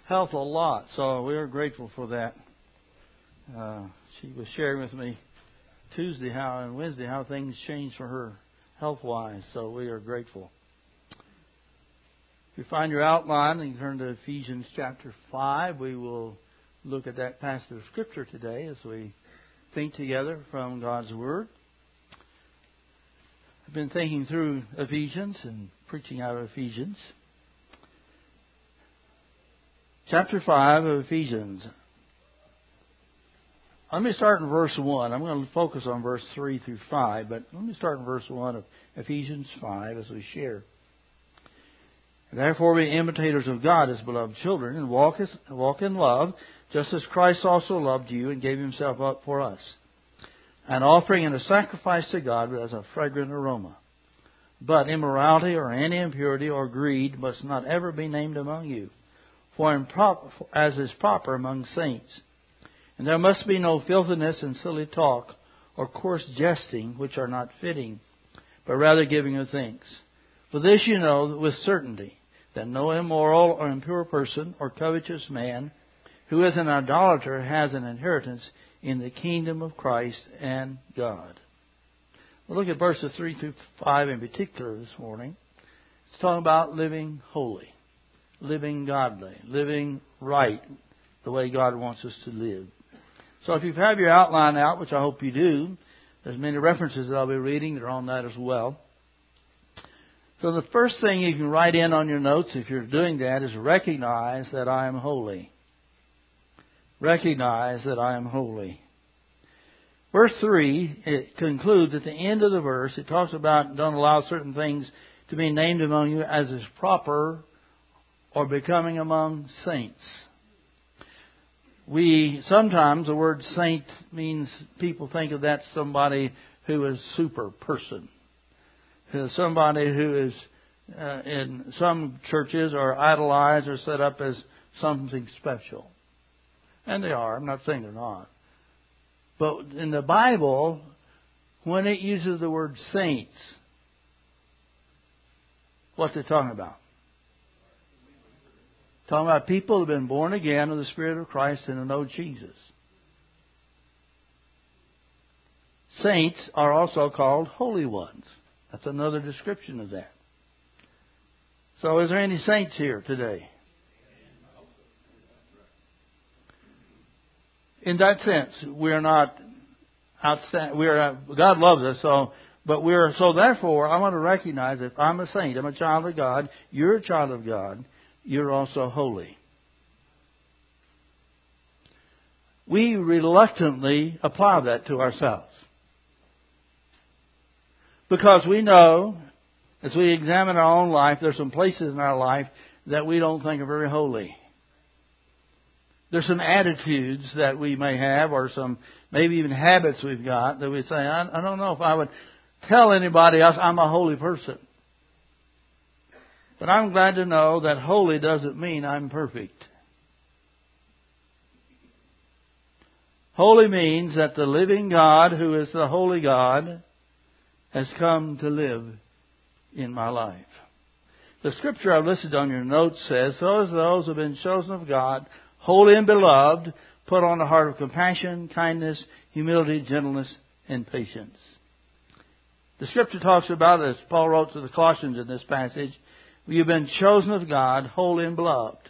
health a lot, so we are grateful for that. She was sharing with me Tuesday and Wednesday how things changed for her health-wise, so we are grateful. If you find your outline and you turn to Ephesians chapter 5, we will look at that passage of Scripture today as we think together from God's Word. I've been thinking through Ephesians and preaching out of Ephesians. Chapter 5 of Ephesians. Let me start in verse 1. I'm going to focus on verse 3 through 5, but let me start in verse 1 of Ephesians 5 as we share. Therefore be imitators of God as beloved children, and walk in love, just as Christ also loved you and gave Himself up for us, an offering and a sacrifice to God as a fragrant aroma. But immorality or any impurity or greed must not ever be named among you, as is proper among saints. And there must be no filthiness and silly talk or coarse jesting, which are not fitting, but rather giving of thanks. For this you know with certainty, that no immoral or impure person or covetous man who is an idolater has an inheritance in the kingdom of Christ and God. We'll look at verses 3 through 5 in particular this morning. It's talking about living holy, living godly, living right, the way God wants us to live. So if you have your outline out, which I hope you do, there's many references that I'll be reading that are on that as well. So the first thing you can write in on your notes, if you're doing that, is recognize that I am holy. Recognize that I am holy. Verse 3, it concludes at the end of the verse, it talks about don't allow certain things to be named among you as is proper or becoming among saints. Sometimes the word saint means people think of that somebody who is super person. Somebody who is, in some churches, are idolized or set up as something special. And they are. I'm not saying they're not. But in the Bible, when it uses the word saints, what's it talking about? Talking about people who have been born again of the Spirit of Christ and who know Jesus. Saints are also called holy ones. That's another description of that. So is there any saints here today? In that sense, we're not outstanding. God loves us, so therefore I want to recognize that I'm a saint, I'm a child of God, you're a child of God, you're also holy. We reluctantly apply that to ourselves. Because we know, as we examine our own life, there's some places in our life that we don't think are very holy. There's some attitudes that we may have, or some maybe even habits we've got that we say, I don't know if I would tell anybody else I'm a holy person. But I'm glad to know that holy doesn't mean I'm perfect. Holy means that the living God, who is the holy God, has come to live in my life. The scripture I've listed on your notes says, so as those who have been chosen of God, holy and beloved, put on a heart of compassion, kindness, humility, gentleness, and patience. The scripture talks about, as Paul wrote to the Colossians in this passage, you've been chosen of God, holy and beloved.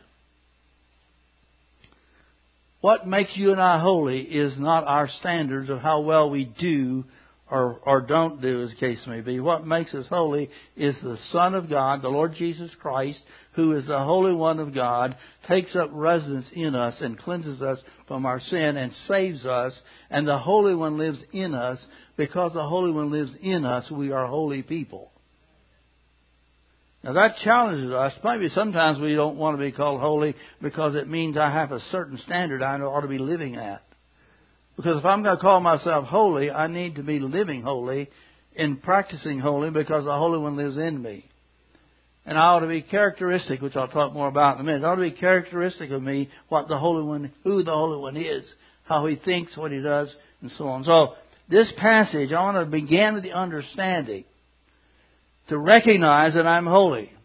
What makes you and I holy is not our standards of how well we do or don't do, as the case may be. What makes us holy is the Son of God, the Lord Jesus Christ, who is the Holy One of God, takes up residence in us and cleanses us from our sin and saves us. And the Holy One lives in us. Because the Holy One lives in us, we are holy people. Now that challenges us. Maybe sometimes we don't want to be called holy because it means I have a certain standard I ought to be living at. Because if I'm going to call myself holy, I need to be living holy and practicing holy because the Holy One lives in me. And I ought to be characteristic, which I'll talk more about in a minute. It ought to be characteristic of me what the Holy One, who the Holy One is, how He thinks, what He does, and so on. So this passage, I want to begin with the understanding to recognize that I'm holy.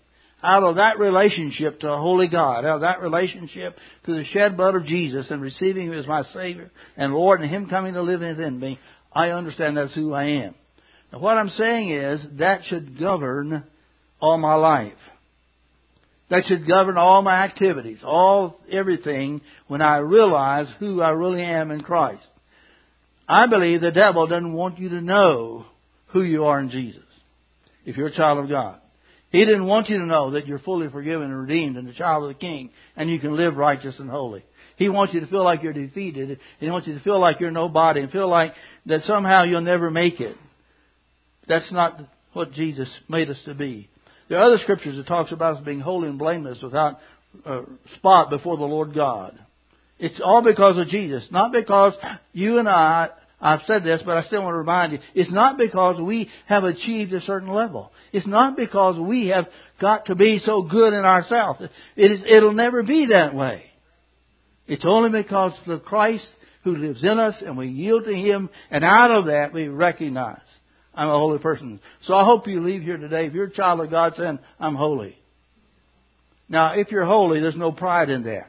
out of that relationship to a holy God, out of that relationship to the shed blood of Jesus and receiving Him as my Savior and Lord and Him coming to live within me, I understand that's who I am. Now what I'm saying is that should govern all my life. That should govern all my activities, everything when I realize who I really am in Christ. I believe the devil doesn't want you to know who you are in Jesus if you're a child of God. He didn't want you to know that you're fully forgiven and redeemed and a child of the King and you can live righteous and holy. He wants you to feel like you're defeated. He wants you to feel like you're nobody and feel like that somehow you'll never make it. That's not what Jesus made us to be. There are other scriptures that talks about us being holy and blameless without spot before the Lord God. It's all because of Jesus. Not because you and I've said this, but I still want to remind you, it's not because we have achieved a certain level. It's not because we have got to be so good in ourselves. It'll never be that way. It's only because of the Christ who lives in us and we yield to Him, and out of that we recognize I'm a holy person. So I hope you leave here today, if you're a child of God, saying, I'm holy. Now, if you're holy, there's no pride in that.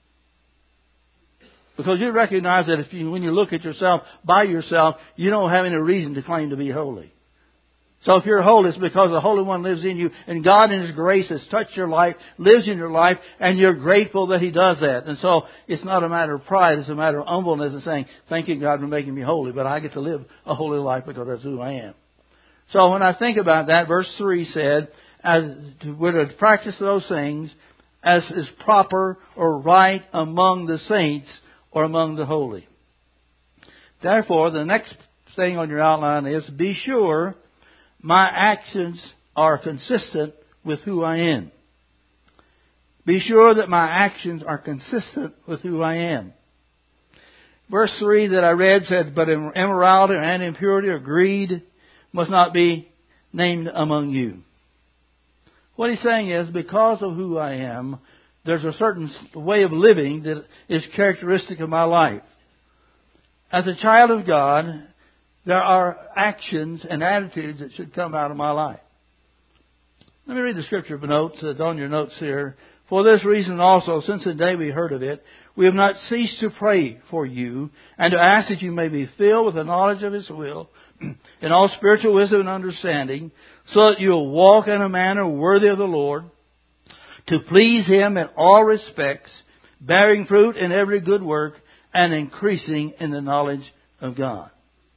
Because you recognize that when you look at yourself by yourself, you don't have any reason to claim to be holy. So if you're holy, it's because the Holy One lives in you, and God in His grace has touched your life, lives in your life, and you're grateful that He does that. And so it's not a matter of pride, it's a matter of humbleness and saying, thank you, God, for making me holy, but I get to live a holy life because that's who I am. So when I think about that, verse 3 said, we're to practice those things as is proper or right among the saints or among the holy. Therefore, the next thing on your outline is, be sure my actions are consistent with who I am. Be sure that my actions are consistent with who I am. Verse 3 that I read said, but immorality and impurity or greed must not be named among you. What he's saying is, because of who I am, there's a certain way of living that is characteristic of my life. As a child of God, there are actions and attitudes that should come out of my life. Let me read the scripture notes that's on your notes here. For this reason also, since the day we heard of it, we have not ceased to pray for you and to ask that you may be filled with the knowledge of His will in all spiritual wisdom and understanding, so that you will walk in a manner worthy of the Lord, to please Him in all respects, bearing fruit in every good work and increasing in the knowledge of God.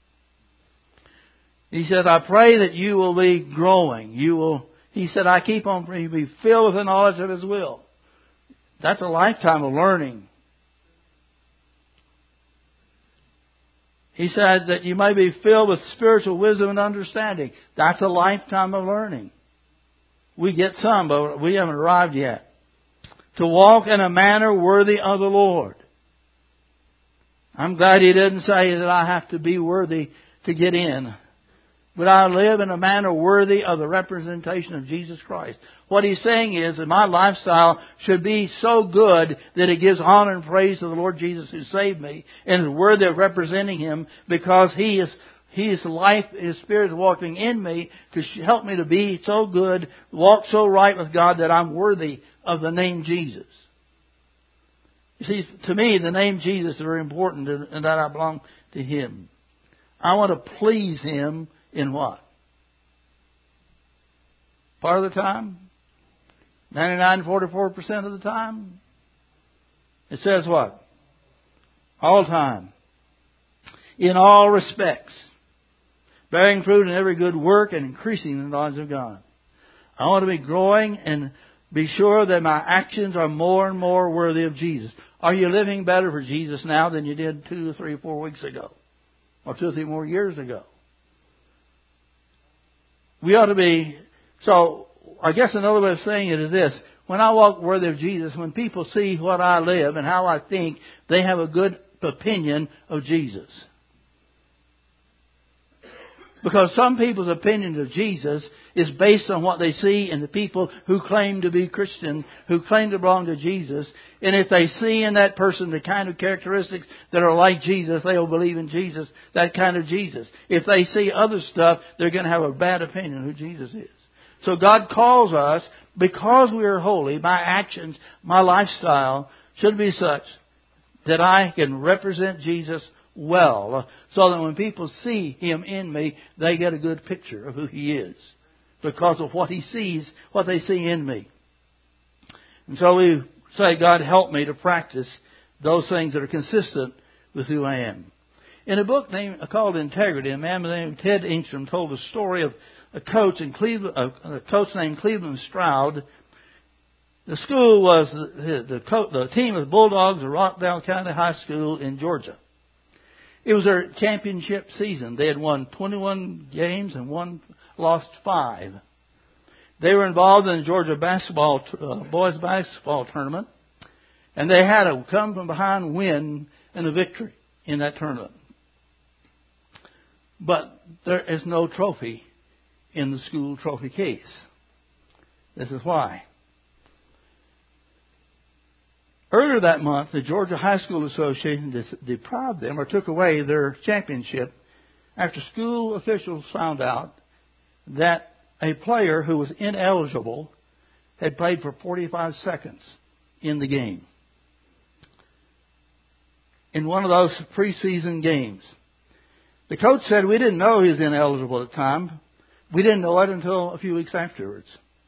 He says, I pray that you will be growing. He said, I keep on praying, you be filled with the knowledge of His will. That's a lifetime of learning. He said that you may be filled with spiritual wisdom and understanding. That's a lifetime of learning. We get some, but we haven't arrived yet. To walk in a manner worthy of the Lord. I'm glad He didn't say that I have to be worthy to get in. But I live in a manner worthy of the representation of Jesus Christ. What He's saying is that my lifestyle should be so good that it gives honor and praise to the Lord Jesus who saved me and is worthy of representing Him, because His life, His Spirit is walking in me to help me to be so good, walk so right with God that I'm worthy of the name Jesus. You see, to me, the name Jesus is very important, and that I belong to Him. I want to please Him in what? Part of the time? 44% of the time? It says what? All time. In all respects. Bearing fruit in every good work and increasing in the knowledge of God. I want to be growing and be sure that my actions are more and more worthy of Jesus. Are you living better for Jesus now than you did 2, 3, 4 weeks ago? Or 2 or 3 more years ago? We ought to be. So, I guess another way of saying it is this. When I walk worthy of Jesus, when people see what I live and how I think, they have a good opinion of Jesus. Because some people's opinion of Jesus is based on what they see in the people who claim to be Christian, who claim to belong to Jesus. And if they see in that person the kind of characteristics that are like Jesus, they will believe in Jesus, that kind of Jesus. If they see other stuff, they're going to have a bad opinion of who Jesus is. So God calls us because we are holy, my actions, my lifestyle should be such that I can represent Jesus well, so that when people see Him in me, they get a good picture of who He is because of what He sees, what they see in me. And so we say, God, help me to practice those things that are consistent with who I am. In a book called Integrity, a man named Ted Engstrom told a story of a coach in Cleveland, a coach named Cleveland Stroud. The school was the team of the Bulldogs of Rockdale County High School in Georgia. It was their championship season. They had won 21 games and lost 5. They were involved in the Georgia boys basketball tournament, and they had a come from behind win and a victory in that tournament. But there is no trophy in the school trophy case. This is why. Earlier that month, the Georgia High School Association deprived them or took away their championship after school officials found out that a player who was ineligible had played for 45 seconds in the game. In one of those preseason games. The coach said, we didn't know he was ineligible at the time. We didn't know it until a few weeks afterwards.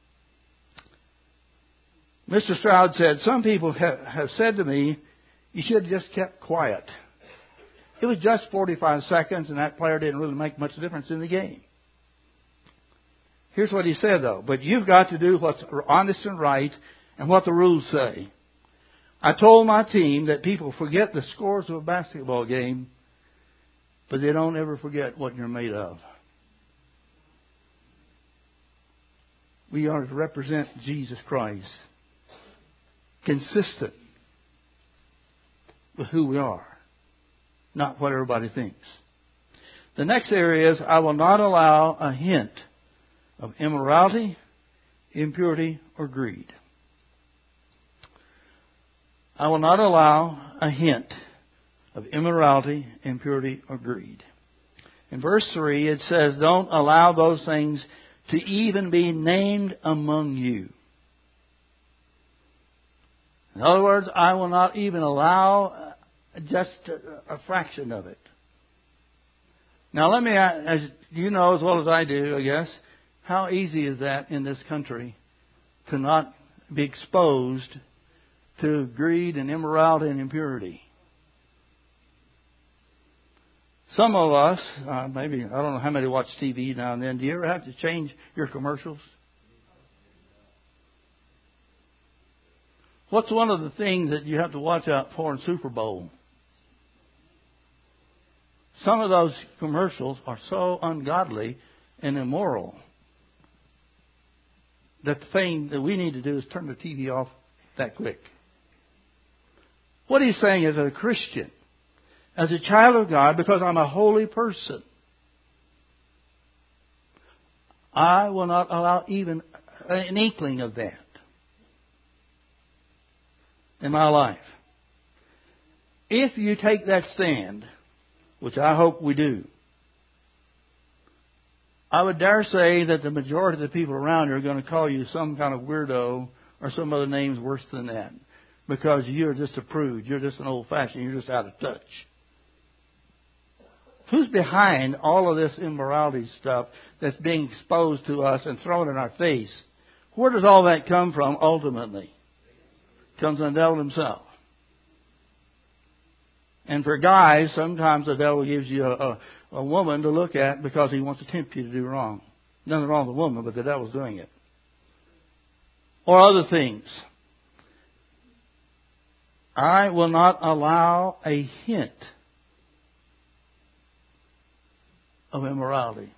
Mr. Stroud said, some people have said to me, you should have just kept quiet. It was just 45 seconds, and that player didn't really make much difference in the game. Here's what he said, though. But you've got to do what's honest and right and what the rules say. I told my team that people forget the scores of a basketball game, but they don't ever forget what you're made of. We are to represent Jesus Christ, consistent with who we are, not what everybody thinks. The next area is, I will not allow a hint of immorality, impurity, or greed. I will not allow a hint of immorality, impurity, or greed. In verse 3, it says, don't allow those things to even be named among you. In other words, I will not even allow just a fraction of it. Now let me, as you know as well as I do, I guess, how easy is that in this country to not be exposed to greed and immorality and impurity? Some of us, maybe, I don't know how many watch TV now and then. Do you ever have to change your commercials? What's one of the things that you have to watch out for in Super Bowl? Some of those commercials are so ungodly and immoral that the thing that we need to do is turn the TV off that quick. What he's saying is, as a Christian, as a child of God, because I'm a holy person, I will not allow even an inkling of that in my life. If you take that stand, which I hope we do, I would dare say that the majority of the people around you are going to call you some kind of weirdo or some other names worse than that, because you're just a prude, you're just an old-fashioned, you're just out of touch. Who's behind all of this immorality stuff that's being exposed to us and thrown in our face? Where does all that come from ultimately? It comes from the devil himself. And for guys, sometimes the devil gives you a woman to look at because he wants to tempt you to do wrong. Nothing wrong with the woman, but the devil's doing it. Or other things. I will not allow a hint of immorality.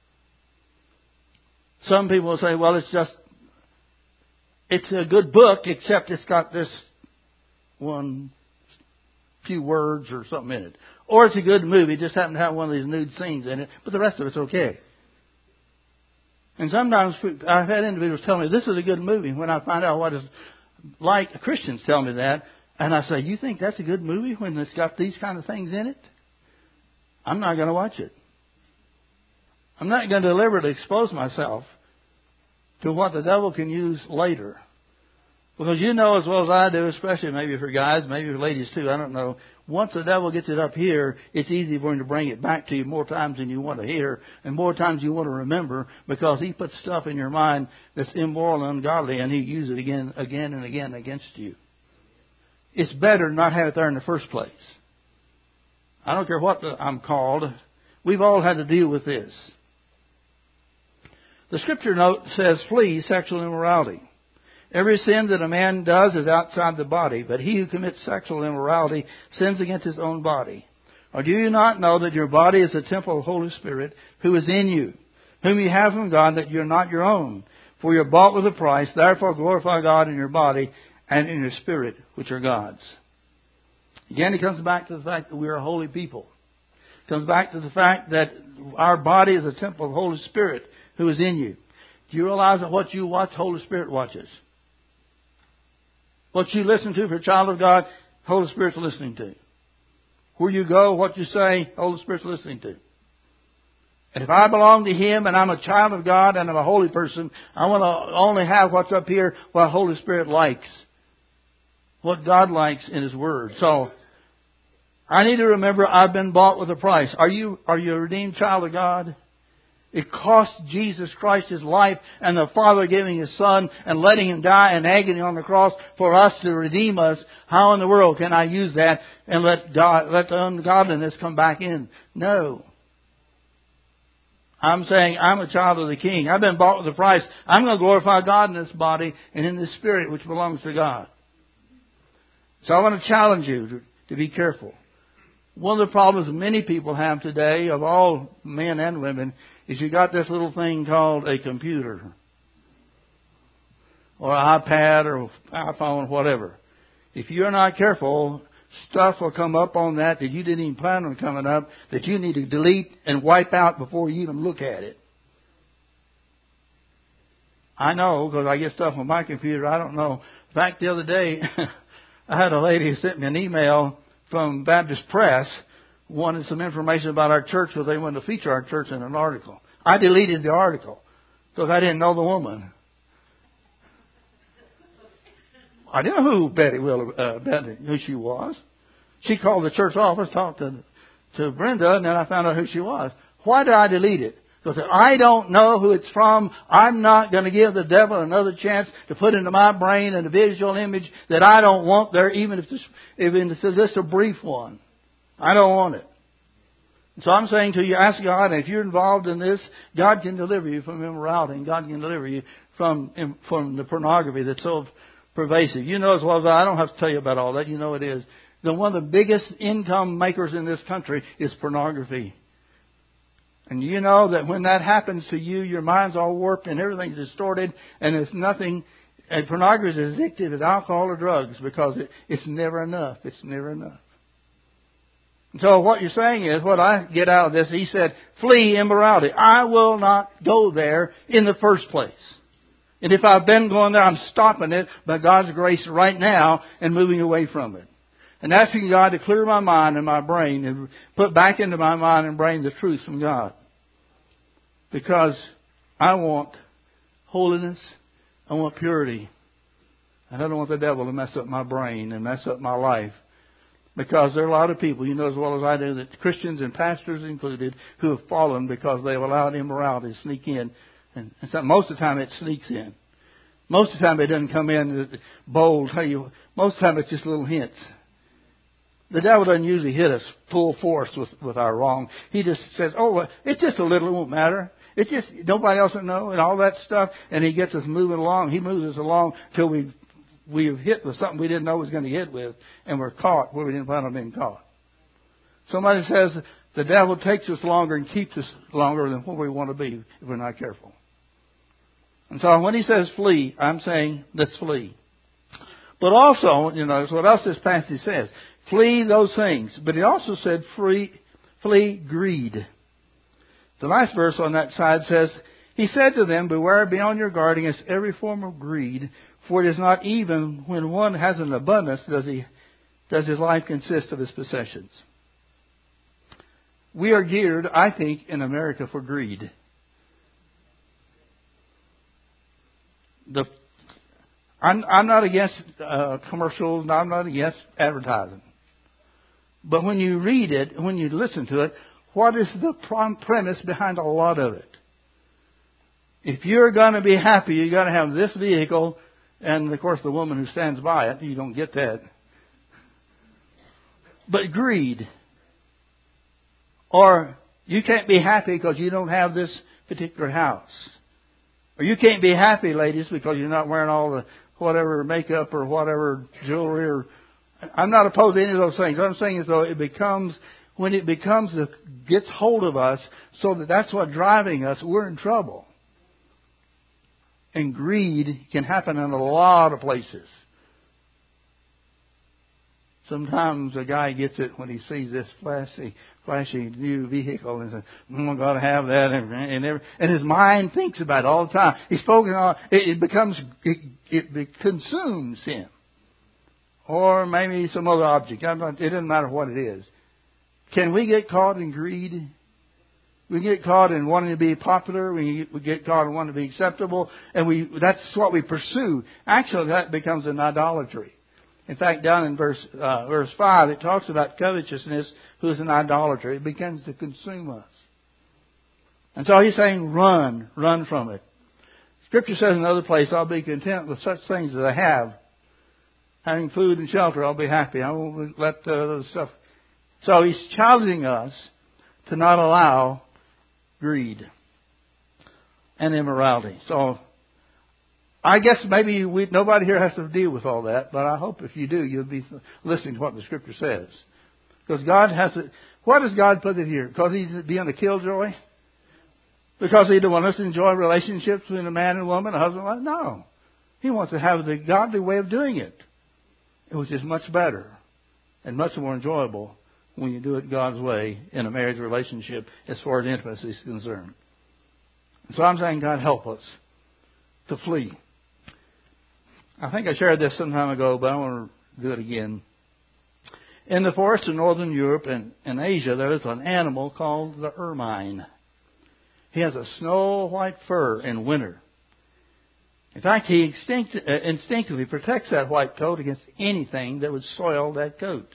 Some people will say, well, it's a good book, except it's got this one few words or something in it. Or it's a good movie, just happen to have one of these nude scenes in it, but the rest of it's okay. And sometimes I've had individuals tell me, this is a good movie. When I find out what it's like, Christians tell me that, and I say, you think that's a good movie when it's got these kind of things in it? I'm not going to watch it. I'm not going to deliberately expose myself to what the devil can use later. Because you know as well as I do, especially maybe for guys, maybe for ladies too, I don't know. Once the devil gets it up here, it's easy for him to bring it back to you more times than you want to hear and more times you want to remember, because he puts stuff in your mind that's immoral and ungodly, and he uses it again and again against you. It's better to not have it there in the first place. I don't care what I'm called. We've all had to deal with this. The scripture note says, flee sexual immorality. Every sin that a man does is outside the body, but he who commits sexual immorality sins against his own body. Or do you not know that your body is a temple of the Holy Spirit who is in you, whom you have from God, that you're not your own? For you're bought with a price, therefore glorify God in your body and in your spirit, which are God's. Again, it comes back to the fact that we are a holy people. It comes back to the fact that our body is a temple of the Holy Spirit who is in you. Do you realize that what you watch, Holy Spirit watches? What you listen to, if you're a child of God, Holy Spirit's listening to. Where you go, what you say, Holy Spirit's listening to. And if I belong to Him and I'm a child of God and I'm a holy person, I want to only have what's up here, what Holy Spirit likes. What God likes in His Word. So, I need to remember I've been bought with a price. Are you a redeemed child of God? It cost Jesus Christ His life and the Father giving His Son and letting Him die in agony on the cross for us to redeem us. How in the world can I use that and let the ungodliness come back in? No. I'm saying I'm a child of the King. I've been bought with a price. I'm going to glorify God in this body and in this spirit which belongs to God. So I want to challenge you to be careful. One of the problems many people have today, of all men and women, is you got this little thing called a computer. Or an iPad or iPhone, whatever. If you're not careful, stuff will come up on that you didn't even plan on coming up, that you need to delete and wipe out before you even look at it. I know, because I get stuff on my computer, I don't know. In fact, the other day, I had a lady who sent me an email from Baptist Press, wanted some information about our church because they wanted to feature our church in an article. I deleted the article because I didn't know the woman. I didn't know who who she was. She called the church office, talked to Brenda, and then I found out who she was. Why did I delete it? Because I don't know who it's from. I'm not going to give the devil another chance to put into my brain a visual image that I don't want there, even if it's just a brief one. I don't want it. So I'm saying to you, ask God, and if you're involved in this, God can deliver you from immorality, and God can deliver you from the pornography that's so pervasive. You know as well as I don't have to tell you about all that. You know it is. One of the biggest income makers in this country is pornography. And you know that when that happens to you, your mind's all warped and everything's distorted, and it's nothing. And pornography is addictive as alcohol or drugs because it's never enough. It's never enough. And so what you're saying is, what I get out of this, he said, flee immorality. I will not go there in the first place. And if I've been going there, I'm stopping it by God's grace right now and moving away from it. And asking God to clear my mind and my brain and put back into my mind and brain the truth from God. Because I want holiness. I want purity. And I don't want the devil to mess up my brain and mess up my life. Because there are a lot of people, you know as well as I do, that Christians and pastors included, who have fallen because they've allowed immorality to sneak in. And so most of the time it sneaks in. Most of the time it doesn't come in bold. Most of the time it's just little hints. The devil doesn't usually hit us full force with our wrong. He just says, well, it's just a little, it won't matter. It's just, nobody else will know, and all that stuff. And he gets us moving along. He moves us along till we've hit with something we didn't know we was going to hit with, and we're caught where we didn't plan on being caught. Somebody says the devil takes us longer and keeps us longer than what we want to be if we're not careful. And so when he says flee, I'm saying let's flee. But also, it's what else this passage says. Flee those things. But he also said flee greed. The last verse on that side says, he said to them, beware, be on your guard against every form of greed, for it is not even when one has an abundance does his life consist of his possessions. We are geared, I think, in America for greed. the I'm not against commercials, and I'm not against advertising. But when you read it, when you listen to it, what is the premise behind a lot of it? If you're going to be happy, you've got to have this vehicle, and of course the woman who stands by it, you don't get that. But greed. Or you can't be happy because you don't have this particular house. Or you can't be happy, ladies, because you're not wearing all the whatever makeup or whatever jewelry. Or I'm not opposed to any of those things. What I'm saying is, though, when it gets hold of us, so that's what's driving us, we're in trouble. And greed can happen in a lot of places. Sometimes a guy gets it when he sees this flashy new vehicle and says, "I'm going to have that," and his mind thinks about it all the time. He's focusing on it consumes him, or maybe some other object. It doesn't matter what it is. Can we get caught in greed? We get caught in wanting to be popular. We get caught in wanting to be acceptable, and that's what we pursue. Actually, that becomes an idolatry. In fact, down in verse 5, it talks about covetousness, who is an idolatry. It begins to consume us. And so he's saying, run from it. Scripture says in another place, I'll be content with such things as I have. Having food and shelter, I'll be happy. I won't let the other stuff. So he's challenging us to not allow greed and immorality. So I guess maybe nobody here has to deal with all that, but I hope if you do, you'll be listening to what the Scripture says. Because God has it. Why does God put it here? Because He's being a killjoy? Because He doesn't want us to enjoy relationships between a man and a woman, a husband and wife? No. He wants to have the godly way of doing it, which is much better and much more enjoyable when you do it God's way in a marriage relationship as far as intimacy is concerned. So I'm saying, God, help us to flee. I think I shared this some time ago, but I want to do it again. In the forests of northern Europe and Asia, there is an animal called the ermine. He has a snow white fur in winter. In fact, he instinctively protects that white coat against anything that would soil that coat.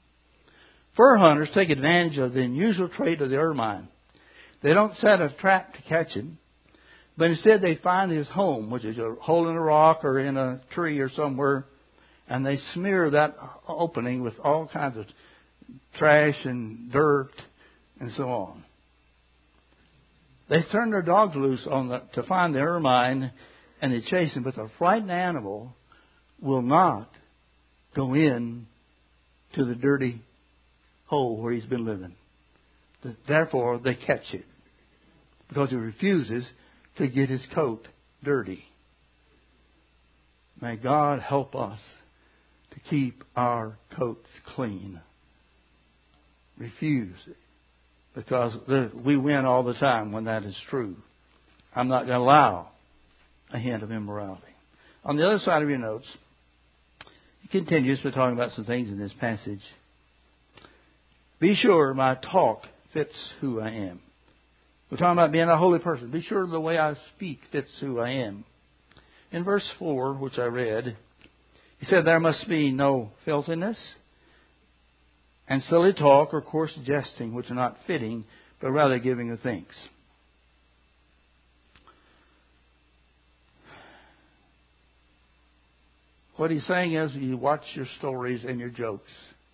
Fur hunters take advantage of the unusual trait of the ermine. They don't set a trap to catch him, but instead they find his home, which is a hole in a rock or in a tree or somewhere, and they smear that opening with all kinds of trash and dirt and so on. They turn their dogs loose to find the ermine, and they chase him, but the frightened animal will not go in to the dirty hole where he's been living. Therefore, they catch it because he refuses to get his coat dirty. May God help us to keep our coats clean. Refuse it, because we win all the time when that is true. I'm not going to allow a hint of immorality. On the other side of your notes, he continues by talking about some things in this passage. Be sure my talk fits who I am. We're talking about being a holy person. Be sure the way I speak fits who I am. In verse 4, which I read, he said, there must be no filthiness and silly talk or coarse jesting, which are not fitting, but rather giving of thanks. What he's saying is, you watch your stories and your jokes.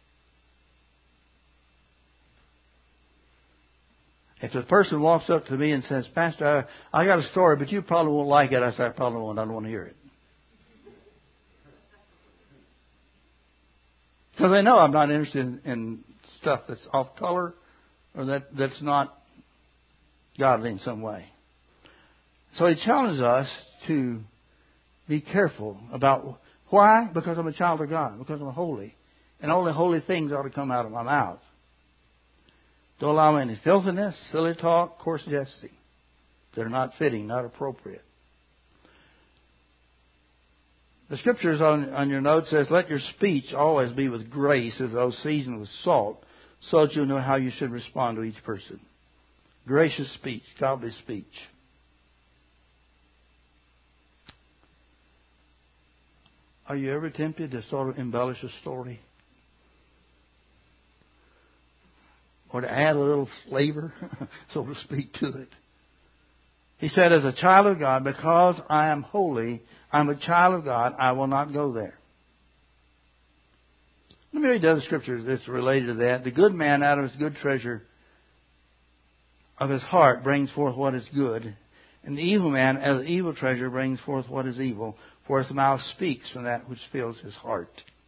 If a person walks up to me and says, Pastor, I got a story, but you probably won't like it, I say, I probably won't. I don't want to hear it. Because they know I'm not interested in stuff that's off color or that's not godly in some way. So he challenges us to be careful about why? Because I'm a child of God, because I'm holy. And only holy things ought to come out of my mouth. Don't allow any filthiness, silly talk, coarse jesting. They're not fitting, not appropriate. The scriptures on your note says, let your speech always be with grace as though seasoned with salt, so that you'll know how you should respond to each person. Gracious speech, godly speech. Are you ever tempted to sort of embellish a story? Or to add a little flavor, so to speak, to it? He said, as a child of God, because I am holy, I'm a child of God, I will not go there. Let me read the other scriptures that's related to that. The good man out of his good treasure of his heart brings forth what is good, and the evil man out of the evil treasure brings forth what is evil, for his mouth speaks from that which fills his heart.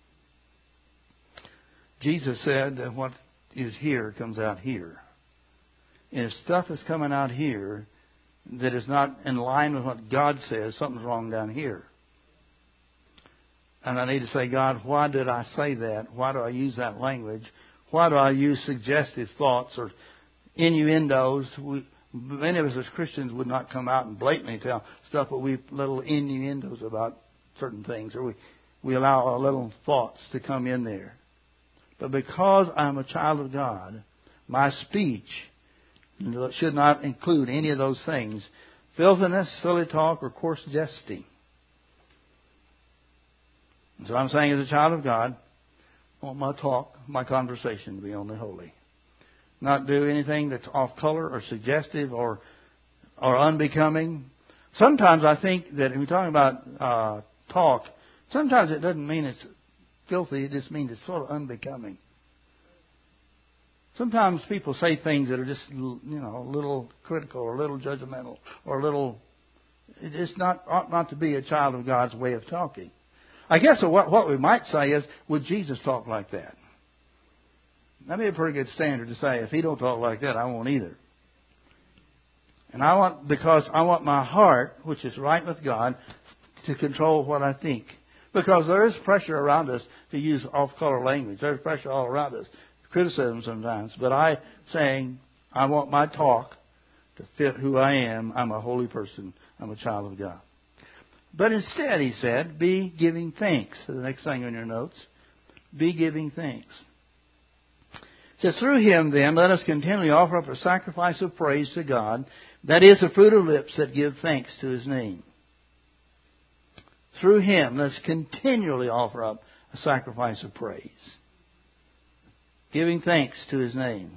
Jesus said that what is here comes out here. And if stuff is coming out here that is not in line with what God says, something's wrong down here. And I need to say, God, why did I say that? Why do I use that language? Why do I use suggestive thoughts or innuendos? Many of us as Christians would not come out and blatantly tell stuff, but we little innuendos about certain things, or we allow our little thoughts to come in there. But because I'm a child of God, my speech should not include any of those things. Filthiness, silly talk, or coarse jesting. And so I'm saying as a child of God, I want my talk, my conversation to be only holy. Not do anything that's off color or suggestive or unbecoming. Sometimes I think that when we're talking about talk, sometimes it doesn't mean it's filthy, it just means it's sort of unbecoming. Sometimes people say things that are just, a little critical or a little judgmental or a little... It's ought not to be a child of God's way of talking. I guess what we might say is, would Jesus talk like that? That'd be a pretty good standard to say, if He don't talk like that, I won't either. And because I want my heart, which is right with God, to control what I think. Because there is pressure around us to use off-color language. There's pressure all around us. Criticism sometimes. But I'm saying I want my talk to fit who I am. I'm a holy person. I'm a child of God. But instead, he said, be giving thanks. The next thing on your notes. Be giving thanks. It says, through Him then, let us continually offer up a sacrifice of praise to God. That is the fruit of lips that give thanks to His name. Through Him, let's continually offer up a sacrifice of praise. Giving thanks to His name.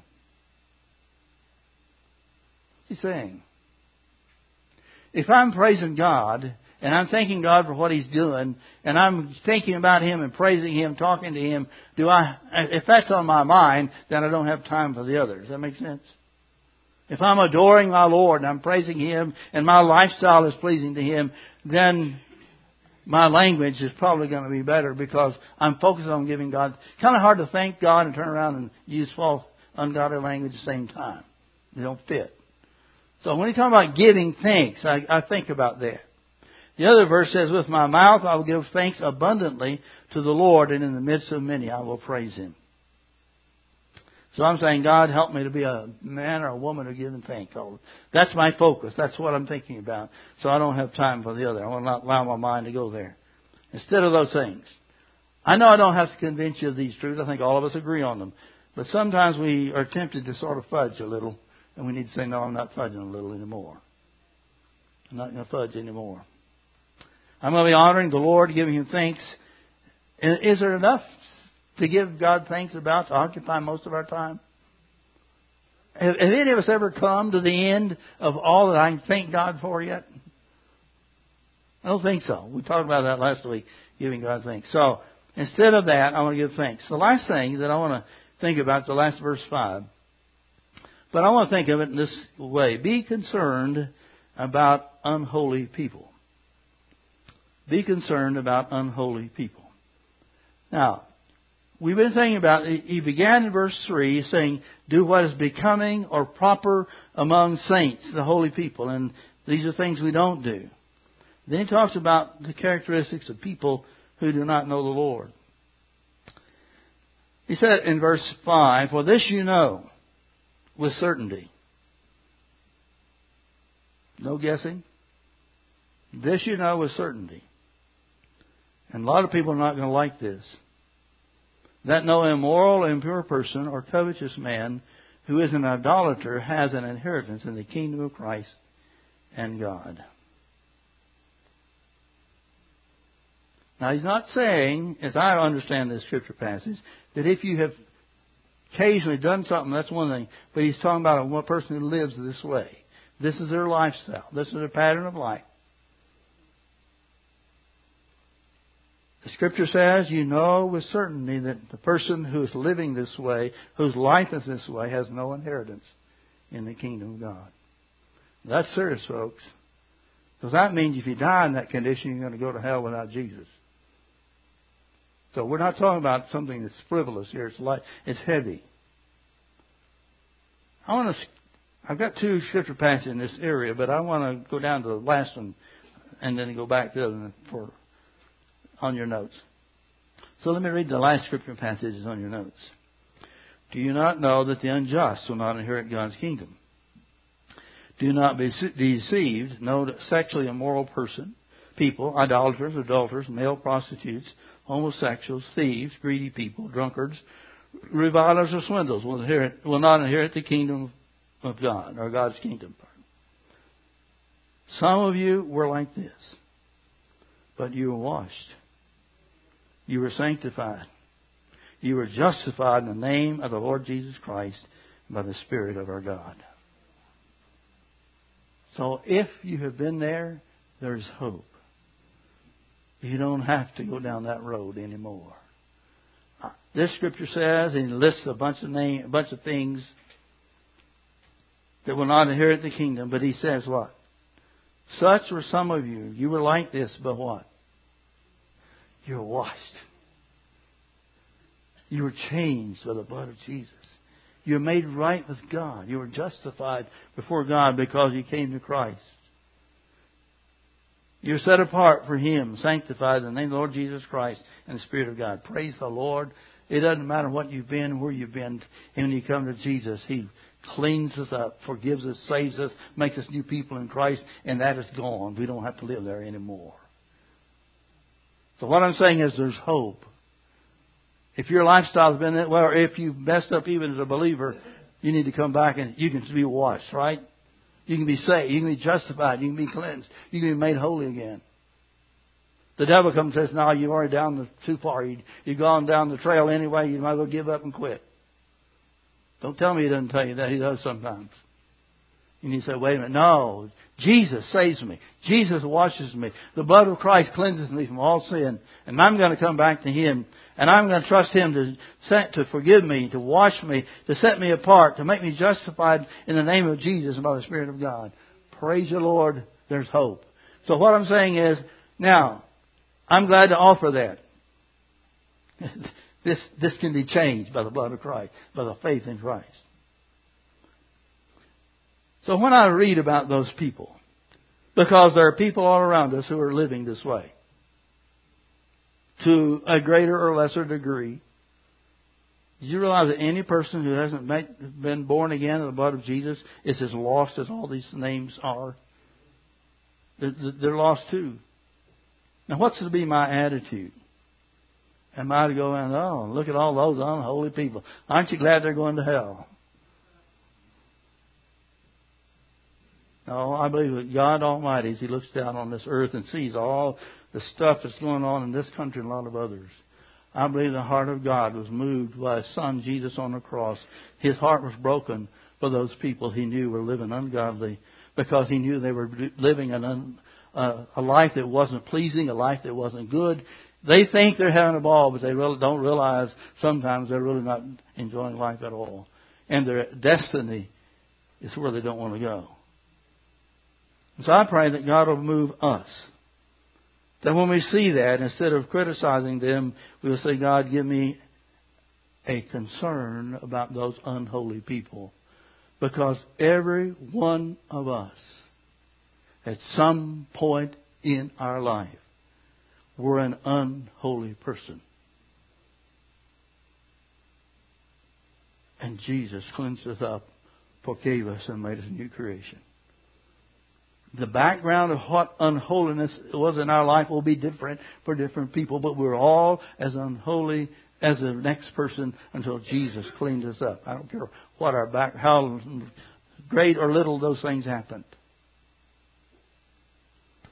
What's He saying? If I'm praising God, and I'm thanking God for what He's doing, and I'm thinking about Him and praising Him, talking to Him, if that's on my mind, then I don't have time for the others. Does that make sense? If I'm adoring my Lord and I'm praising Him and my lifestyle is pleasing to Him, then my language is probably going to be better because I'm focused on giving God. It's kind of hard to thank God and turn around and use false, ungodly language at the same time. They don't fit. So when you talk about giving thanks, I think about that. The other verse says, with my mouth I will give thanks abundantly to the Lord, and in the midst of many I will praise Him. So I'm saying, God, help me to be a man or a woman of giving thanks. That's my focus. That's what I'm thinking about. So I don't have time for the other. I will not allow my mind to go there. Instead of those things. I know I don't have to convince you of these truths. I think all of us agree on them. But sometimes we are tempted to sort of fudge a little. And we need to say, no, I'm not fudging a little anymore. I'm not going to fudge anymore. I'm going to be honoring the Lord, giving Him thanks. And is there enough to give God thanks about to occupy most of our time? Have any of us ever come to the end of all that I can thank God for yet? I don't think so. We talked about that last week, giving God thanks. So instead of that, I want to give thanks. The last thing that I want to think about is the last verse 5. But I want to think of it in this way. Be concerned about unholy people. Be concerned about unholy people. Now, we've been thinking about, he began in verse 3 saying, do what is becoming or proper among saints, the holy people. And these are things we don't do. Then he talks about the characteristics of people who do not know the Lord. He said in verse 5, for this you know with certainty. No guessing. This you know with certainty. And a lot of people are not going to like this. That no immoral, impure person or covetous man who is an idolater has an inheritance in the kingdom of Christ and God. Now, he's not saying, as I understand this scripture passage, that if you have occasionally done something, that's one thing. But he's talking about one person who lives this way. This is their lifestyle. This is their pattern of life. The Scripture says, you know with certainty that the person who is living this way, whose life is this way, has no inheritance in the kingdom of God. That's serious, folks. Because that means if you die in that condition, you're going to go to hell without Jesus. So we're not talking about something that's frivolous here. It's light. It's heavy. I've got two scripture passages in this area, but I want to go down to the last one and then go back to the other one on your notes. So let me read the last scripture passages on your notes. Do you not know that the unjust will not inherit God's kingdom? Do not be deceived. No sexually immoral people, idolaters, adulterers, male prostitutes, homosexuals, thieves, greedy people, drunkards, revilers, or swindlers will not inherit the kingdom of God, or God's kingdom. Some of you were like this, but you were washed. You were sanctified. You were justified in the name of the Lord Jesus Christ by the Spirit of our God. So if you have been there, there's hope. You don't have to go down that road anymore. This scripture says, and he lists a bunch of things that will not inherit the kingdom, but he says what? Such were some of you. You were like this, but what? You were washed. You were changed by the blood of Jesus. You were made right with God. You were justified before God because you came to Christ. You're set apart for Him, sanctified in the name of the Lord Jesus Christ and the Spirit of God. Praise the Lord. It doesn't matter what you've been, where you've been. And when you come to Jesus, He cleans us up, forgives us, saves us, makes us new people in Christ, and that is gone. We don't have to live there anymore. So what I'm saying is there's hope. If your lifestyle has been that way, or if you've messed up even as a believer, you need to come back and you can be washed, right? You can be saved. You can be justified. You can be cleansed. You can be made holy again. The devil comes and says, no, you've already down too far. You've gone down the trail anyway. You might as well give up and quit. Don't tell me he doesn't tell you that. He does sometimes. And you say, wait a minute. No, Jesus saves me. Jesus washes me. The blood of Christ cleanses me from all sin. And I'm going to come back to Him. And I'm going to trust Him to forgive me, to wash me, to set me apart, to make me justified in the name of Jesus and by the Spirit of God. Praise the Lord. There's hope. So what I'm saying is, now, I'm glad to offer that. This can be changed by the blood of Christ, by the faith in Christ. So when I read about those people, because there are people all around us who are living this way, to a greater or lesser degree, did you realize that any person who hasn't been born again in the blood of Jesus is as lost as all these names are? They're lost too. Now what's to be my attitude? Am I to go around, oh, look at all those unholy people. Aren't you glad they're going to hell? No, I believe that God Almighty, as He looks down on this earth and sees all the stuff that's going on in this country and a lot of others, I believe the heart of God was moved by His Son Jesus on the cross. His heart was broken for those people He knew were living ungodly because He knew they were living a life that wasn't pleasing, a life that wasn't good. They think they're having a ball, but they really don't realize sometimes they're really not enjoying life at all. And their destiny is where they don't want to go. So I pray that God will move us. That when we see that, instead of criticizing them, we will say, God, give me a concern about those unholy people. Because every one of us, at some point in our life, we're an unholy person. And Jesus cleansed us up, forgave us, and made us a new creation. The background of what unholiness was in our life will be different for different people, but we're all as unholy as the next person until Jesus cleans us up. I don't care what how great or little those things happened.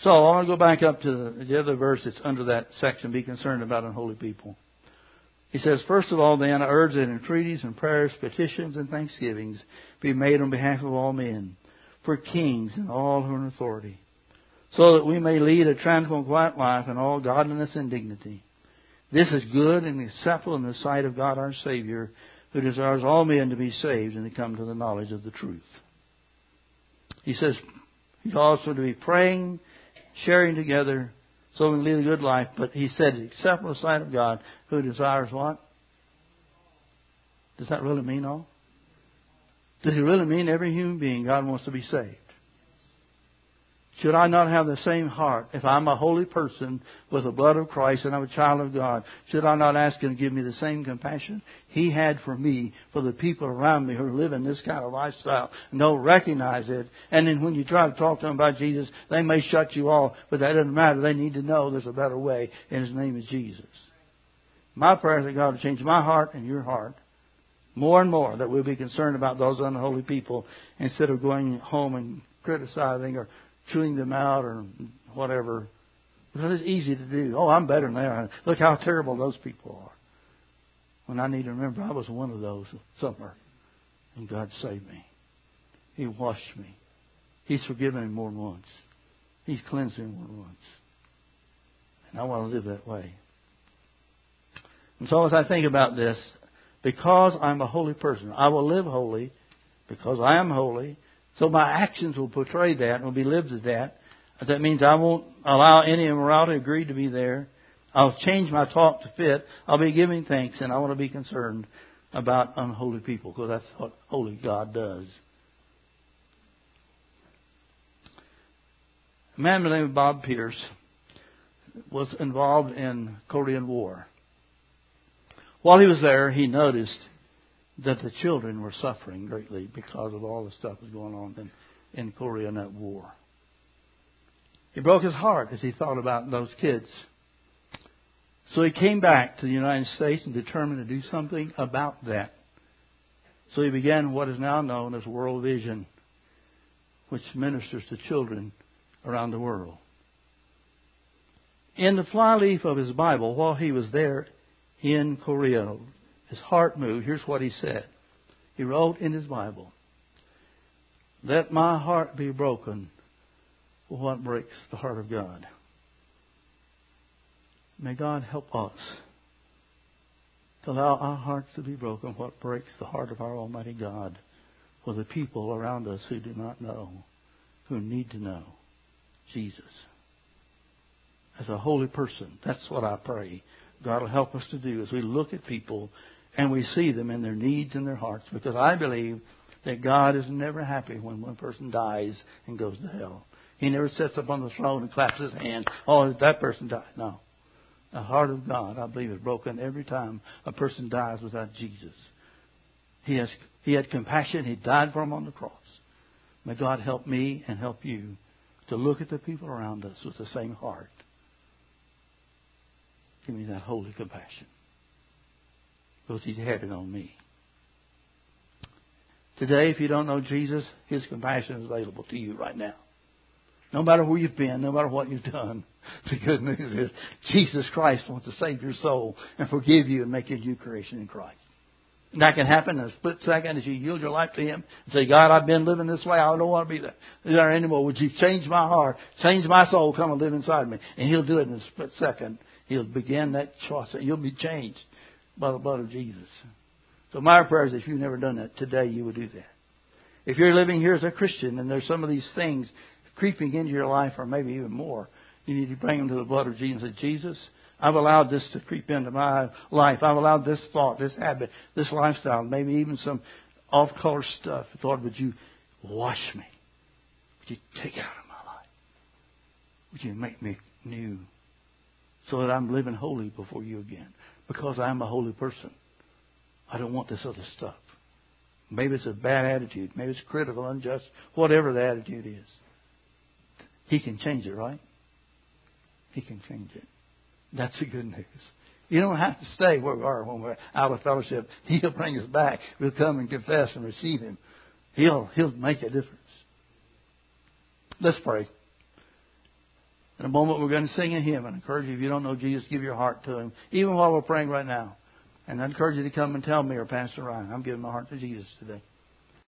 So I want to go back up to the other verse that's under that section, be concerned about unholy people. He says, first of all, then, I urge that entreaties and prayers, petitions and thanksgivings be made on behalf of all men, for kings and all who are in authority, so that we may lead a tranquil and quiet life in all godliness and dignity. This is good and acceptable in the sight of God our Savior, who desires all men to be saved and to come to the knowledge of the truth. He says, he's also to be praying, sharing together, so we can lead a good life. But he said, acceptable in the sight of God, who desires what? Does that really mean all? Does it really mean every human being God wants to be saved? Should I not have the same heart? If I'm a holy person with the blood of Christ and I'm a child of God, should I not ask Him to give me the same compassion He had for me, for the people around me who are living this kind of lifestyle and don't recognize it? And then when you try to talk to them about Jesus, they may shut you off, but that doesn't matter. They need to know there's a better way, and His name is Jesus. My prayer is that God will change my heart and your heart more and more, that we'll be concerned about those unholy people instead of going home and criticizing or chewing them out or whatever. Because it's easy to do. Oh, I'm better than they are. Look how terrible those people are. When I need to remember I was one of those somewhere. And God saved me. He washed me. He's forgiven me more than once. He's cleansed me more than once. And I want to live that way. And so as I think about this, because I'm a holy person, I will live holy because I am holy. So my actions will portray that and will be lived as that. That means I won't allow any immorality or greed to be there. I'll change my talk to fit. I'll be giving thanks, and I want to be concerned about unholy people, because that's what holy God does. A man by the name of Bob Pierce was involved in Korean War. While he was there, he noticed that the children were suffering greatly because of all the stuff that was going on in Korea in that war. It broke his heart as he thought about those kids. So he came back to the United States and determined to do something about that. So he began what is now known as World Vision, which ministers to children around the world. In the flyleaf of his Bible, while he was there in Korea, his heart moved. Here's what he said. He wrote in his Bible, "Let my heart be broken for what breaks the heart of God." May God help us to allow our hearts to be broken, what breaks the heart of our Almighty God, for the people around us who do not know, who need to know Jesus. As a holy person, that's what I pray God will help us to do as we look at people and we see them in their needs and their hearts. Because I believe that God is never happy when one person dies and goes to hell. He never sits up on the throne and claps his hands. Oh, that person died. No. The heart of God, I believe, is broken every time a person dies without Jesus. He had compassion. He died for them on the cross. May God help me and help you to look at the people around us with the same heart. Give me that holy compassion, because He's had it on me. Today, if you don't know Jesus, His compassion is available to you right now. No matter where you've been, no matter what you've done, the good news is Jesus Christ wants to save your soul and forgive you and make you a new creation in Christ. And that can happen in a split second as you yield your life to Him and say, God, I've been living this way. I don't want to be there anymore. Would you change my heart, change my soul, come and live inside me? And He'll do it in a split second. He'll begin that choice. You'll be changed by the blood of Jesus. So my prayer is if you've never done that, today you would do that. If you're living here as a Christian and there's some of these things creeping into your life, or maybe even more, you need to bring them to the blood of Jesus and say, Jesus, I've allowed this to creep into my life. I've allowed this thought, this habit, this lifestyle, maybe even some off-color stuff. Lord, would you wash me? Would you take it out of my life? Would you make me new so that I'm living holy before you again? Because I'm a holy person. I don't want this other stuff. Maybe it's a bad attitude. Maybe it's critical, unjust, whatever the attitude is. He can change it, right? He can change it. That's the good news. You don't have to stay where we are when we're out of fellowship. He'll bring us back. We'll come and confess and receive Him. He'll make a difference. Let's pray. In a moment, we're going to sing a hymn. And I encourage you, if you don't know Jesus, give your heart to Him, even while we're praying right now. And I encourage you to come and tell me or Pastor Ryan, I'm giving my heart to Jesus today.